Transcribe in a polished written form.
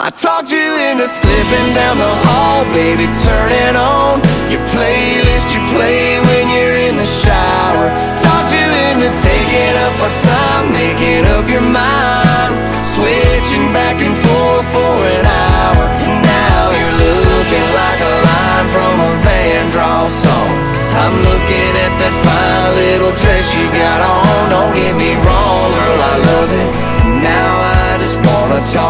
I talked you into slipping down the hall, baby, turning on your playlist you play when you're in the shower. Talked you into taking up our time, making up your mind, switching back and forth for an hour. And now you're looking like a line from a Vandross song. I'm looking at that fine little dress you got on. Don't get me wrong, girl, I love it. Now I just wanna talk